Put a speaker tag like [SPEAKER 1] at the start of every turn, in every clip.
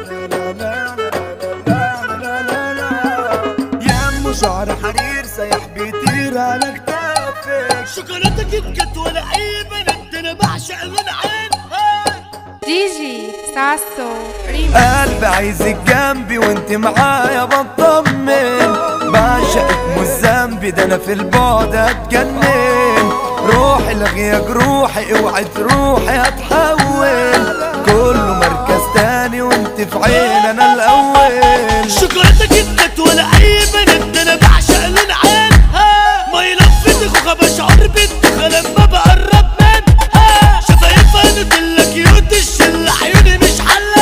[SPEAKER 1] يمه شعر حرير سايح بيطير على كتافك.
[SPEAKER 2] شوكولاتة كيت كات ولا اي بنت انا بعشق من عينها.
[SPEAKER 3] دي جي ساسو ريميكس.
[SPEAKER 1] قلبي عايزك جنبي وانت معايا بطمن، بعشقك مش ذنبي ده انا في البعد اتجنن. روحي لغيا جروحي اوعي تروحي هتحول، كله مركز تاني وانت في عين انا الاول.
[SPEAKER 2] شوكولاتة كيت كات ولا اي بنت انا بعشق من عينها. ما يلفتك وبشعر بالدخة لما بقرب منها. شفايفها نوتيلا كيوت الشلة عيوني مش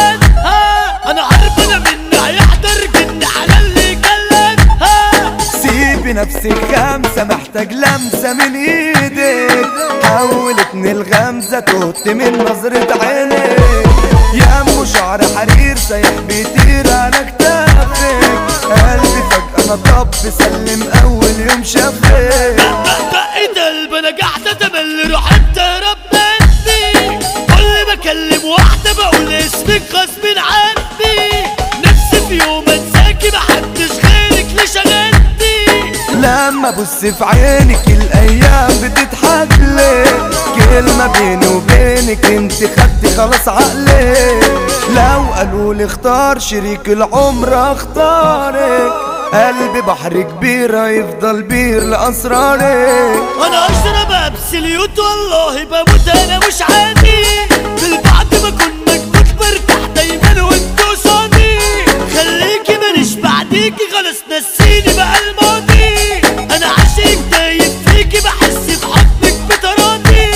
[SPEAKER 2] حلتها. انا عارف انا منها هيحضر جن على اللي كلتها.
[SPEAKER 1] سيبي نفسك خمسة محتاج لمسة من ايدك، حولتني الغمزة تهت من نظرة عينك. يا ام شعر حرير سايح بيطير على كتافك، قلبي فجأة نطب سلم اول يوم شافك.
[SPEAKER 2] دقت قلب انا قاعدة تمل روحي بتهرب مني. كل ما اكلم واحدة بقول اسمك غصب عني. نفسي في يوم انساكي محدش غيرك اللي شغلني.
[SPEAKER 1] لما ابص في عينك الايام بتضحك لك، كلمة بيني وبينك انت خدتي خلاص عقلي. لو قالوا لي اختار شريك العمر اختارك، قلبي بحر كبير هيفضل بير لاسرارك.
[SPEAKER 2] انا اشرب ابسليوت والله بموت انا مش عادي. في بعد ما كنا كنت برتاح دايما وانت قصادي. خليكي ماليش بعديكي خلاص نسيني بقى الماضي. انا عاشق دايب فيكي بحس في حضنك بتراضي.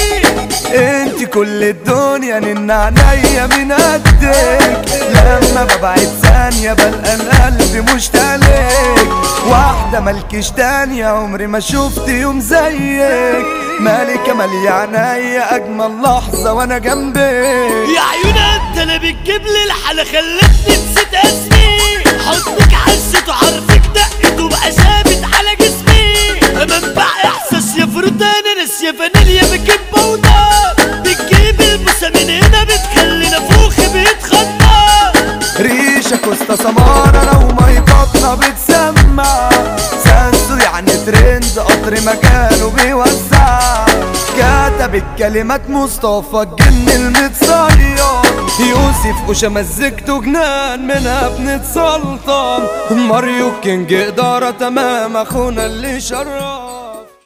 [SPEAKER 1] انت كل الدنيا نن عينيا من قدك، لما ببعد ثانية بلقى القلب مشتاق لك. واحدة ملكش تانية عمري ما شفت يوم زيك، مالكة مالية عينيا أجمل لحظة وأنا جنبك.
[SPEAKER 2] يا عيون انت اللي بتجيب لي الحالة خلتني نسيت اسمي. حضنك حسيت وعرفك دقت وبقى ثابت على جسمي. منبع احساس يا فروتان ناس يا فانيليا بكب بودر. بتجيب البوسة من هنا بتخلي نافوخي بيتخنق.
[SPEAKER 1] ريشة كوستا سمارة لو مي بطنة بتسمع، سانسو يعني ترند قطر مكانه بيوزع. كتب الكلمات مصطفى الجن المتصيد، يوسف وشا مزجته جنان منها بنتسلطن. ماريو كينج إدارة تمام أخونا اللي شرف.